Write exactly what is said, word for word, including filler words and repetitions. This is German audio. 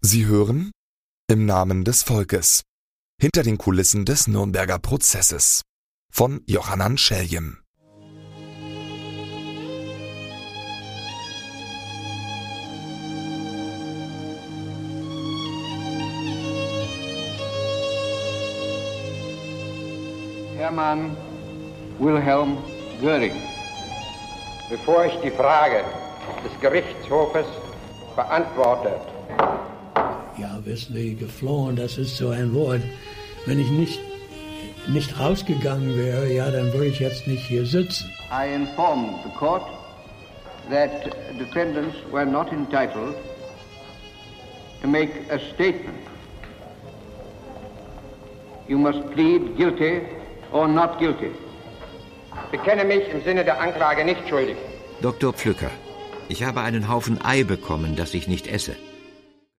Sie hören Im Namen des Volkes. Hinter den Kulissen des Nürnberger Prozesses von Johannan Scheljem. Hermann Wilhelm Göring. Bevor ich die Frage des Gerichtshofes beantworte. Ja, wissen Sie, geflohen, das ist so ein Wort. Wenn ich nicht, nicht rausgegangen wäre, ja, dann würde ich jetzt nicht hier sitzen. I inform the court that defendants were not entitled to make a statement. You must plead guilty or not guilty. Ich bekenne mich im Sinne der Anklage nicht schuldig. Doktor Pflücker, ich habe einen Haufen Ei bekommen, das ich nicht esse.